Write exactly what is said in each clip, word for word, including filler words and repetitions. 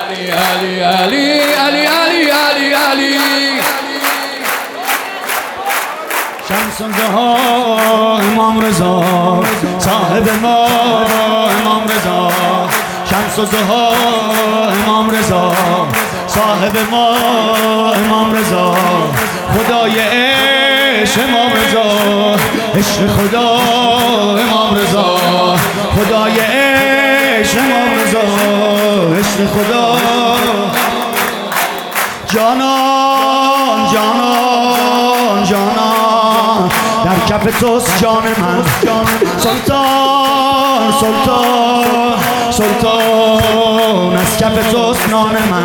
علی علی علی علی علی علی علی شمس الضحی امام رضا صاحب ما امام رضا شمس الضحی امام رضا صاحب ما امام رضا خدای عشق امام رضا عشق خدا امام رضا خدای عشق امام رضا عشق خدا جانان جانان جانان در کف توست جان من سلطان سلطان سلطان از کف توست نان من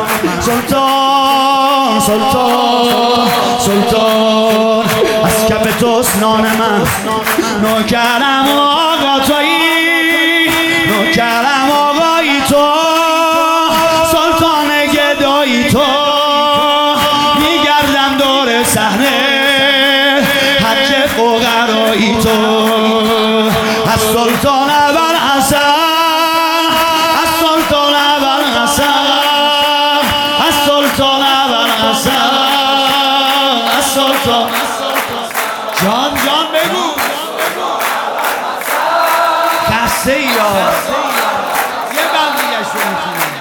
سلطان سلطان سلطان از کف توست نان من نوکرم آقا تویی نوکرم آقایی تو سلطان گدایی تو میگردم دور صحنه حج فقرایی تو از سلطان اول حسن از سلطان اول حسن از سلطان اول حسن از سلطان جان جان بگو خسته ای یا یه بند دیگه شو میتونی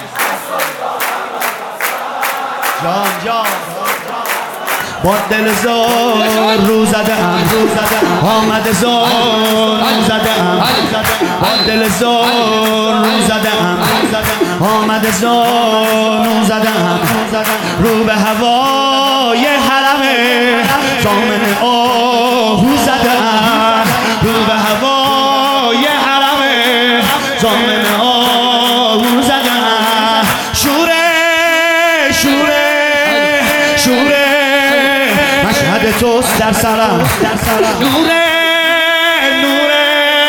جان جان با دل زار رو زدم آمد زار رو زدم با دل زار رو زدم آمد زار رو زدم رو به هوای حرم زامن آهو زدم رو به هوای حرم زامن آهو زدم شوره شوره شوره مشهد توست در سرم نوره نوره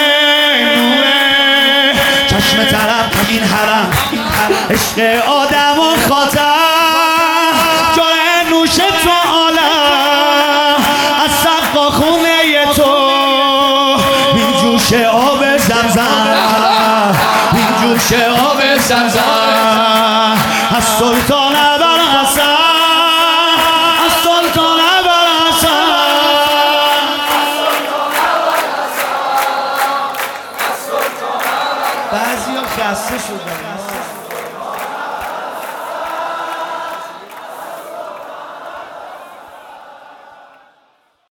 نوره چشم طرف این حرم عشق آدم و خاطر جای نوش تو عالم از سقا خونه تو بین جوش آب زمزم بین جوش آب زمزم از سلطان اول حسن از سلطان اول حسن بعضی ها خسته شدن